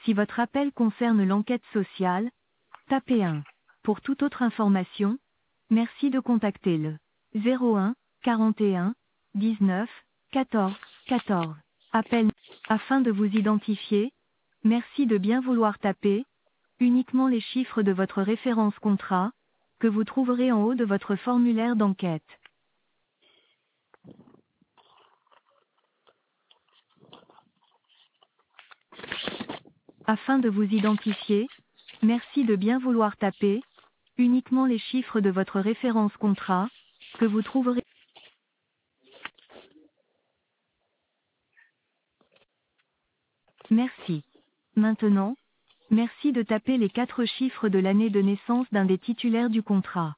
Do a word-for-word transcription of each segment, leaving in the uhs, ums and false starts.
Si votre appel concerne l'enquête sociale, tapez un. Pour toute autre information, merci de contacter le zéro un quarante et un dix-neuf quatorze quatorze. Appel. Afin de vous identifier, merci de bien vouloir taper uniquement les chiffres de votre référence contrat, que vous trouverez en haut de votre formulaire d'enquête. Afin de vous identifier, merci de bien vouloir taper uniquement les chiffres de votre référence contrat, que vous trouverez. Merci. Maintenant, merci de taper les quatre chiffres de l'année de naissance d'un des titulaires du contrat.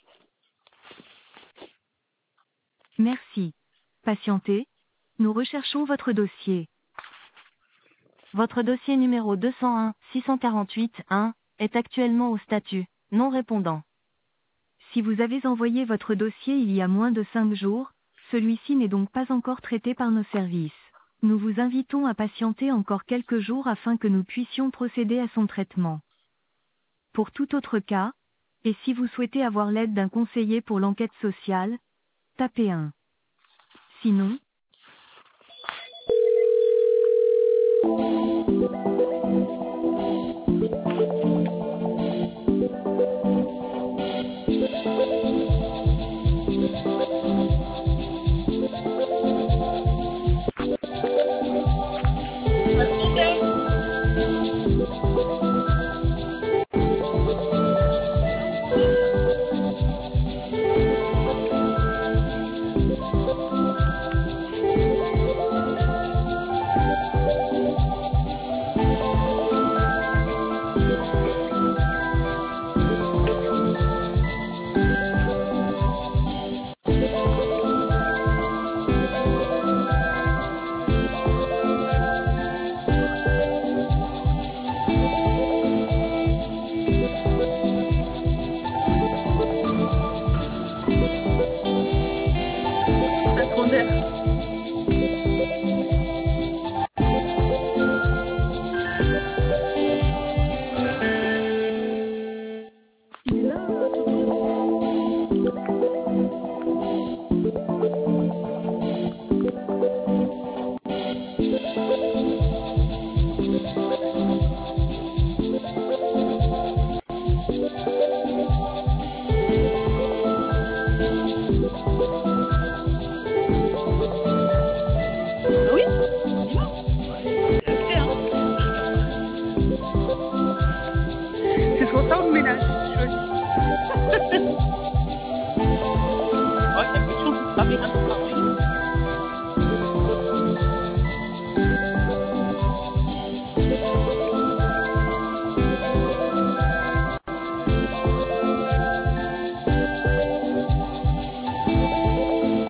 Merci. Patientez, nous recherchons votre dossier. Votre dossier numéro deux cent un six cent quarante-huit un est actuellement au statut non répondant. Si vous avez envoyé votre dossier il y a moins de cinq jours, celui-ci n'est donc pas encore traité par nos services. Nous vous invitons à patienter encore quelques jours afin que nous puissions procéder à son traitement. Pour tout autre cas, et si vous souhaitez avoir l'aide d'un conseiller pour l'enquête sociale, tapez un. Sinon, Attendez.